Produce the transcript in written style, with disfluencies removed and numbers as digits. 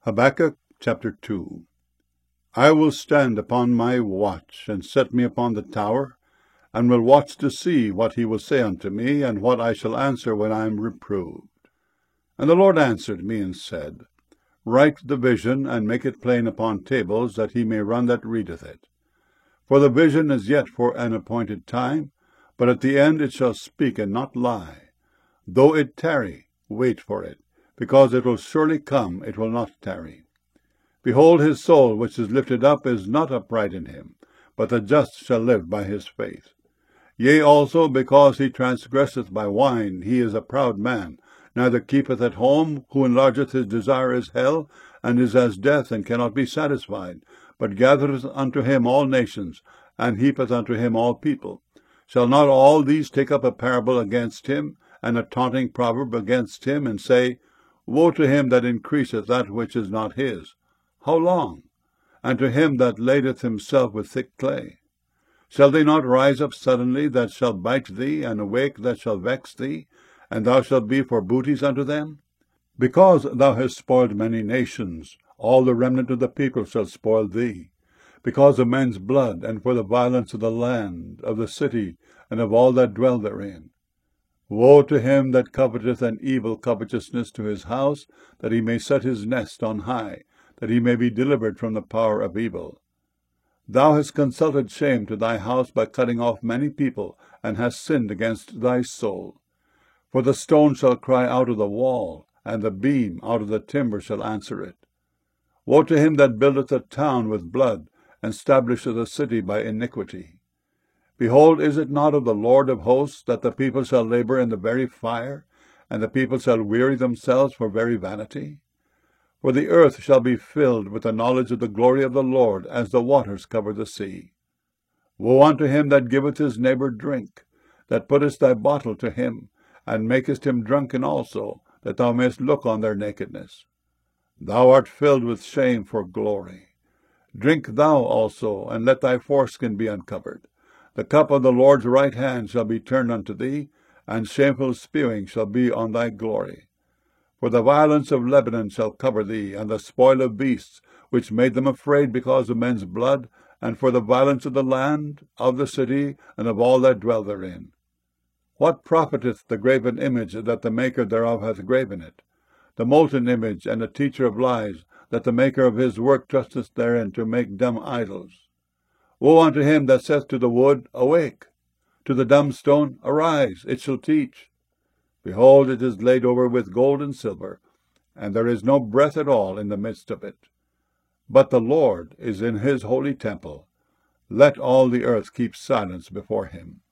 Habakkuk chapter 2. I will stand upon my watch, and set me upon the tower, and will watch to see what he will say unto me, and what I shall answer when I am reproved. And the Lord answered me and said, Write the vision, and make it plain upon tables, that he may run that readeth it. For the vision is yet for an appointed time, but at the end it shall speak and not lie. Though it tarry, wait for it, because it will surely come, it will not tarry. Behold, his soul which is lifted up is not upright in him, but the just shall live by his faith. Yea, also, because he transgresseth by wine, he is a proud man, neither keepeth at home, who enlargeth his desire is hell, and is as death, and cannot be satisfied, but gathereth unto him all nations, and heapeth unto him all people. Shall not all these take up a parable against him, and a taunting proverb against him, and say, Woe to him that increaseth that which is not his! How long? And to him that ladeth himself with thick clay. Shall they not rise up suddenly that shall bite thee, and awake that shall vex thee, and thou shalt be for booties unto them? Because thou hast spoiled many nations, all the remnant of the people shall spoil thee, because of men's blood, and for the violence of the land, of the city, and of all that dwell therein. Woe to him that coveteth an evil covetousness to his house, that he may set his nest on high, that he may be delivered from the power of evil. Thou hast consulted shame to thy house by cutting off many people, and hast sinned against thy soul. For the stone shall cry out of the wall, and the beam out of the timber shall answer it. Woe to him that buildeth a town with blood, and stablisheth a city by iniquity. Behold, is it not of the Lord of hosts that the people shall labor in the very fire, and the people shall weary themselves for very vanity? For the earth shall be filled with the knowledge of the glory of the Lord, as the waters cover the sea. Woe unto him that giveth his neighbor drink, that puttest thy bottle to him, and makest him drunken also, that thou mayest look on their nakedness. Thou art filled with shame for glory. Drink thou also, and let thy foreskin be uncovered. The cup of the Lord's right hand shall be turned unto thee, and shameful spewing shall be on thy glory. For the violence of Lebanon shall cover thee, and the spoil of beasts, which made them afraid because of men's blood, and for the violence of the land, of the city, and of all that dwell therein. What profiteth the graven image that the maker thereof hath graven it? The molten image, and the teacher of lies, that the maker of his work trusteth therein to make dumb idols. Woe unto him that saith to the wood, Awake! To the dumb stone, Arise, it shall teach. Behold, it is laid over with gold and silver, and there is no breath at all in the midst of it. But the Lord is in his holy temple. Let all the earth keep silence before him.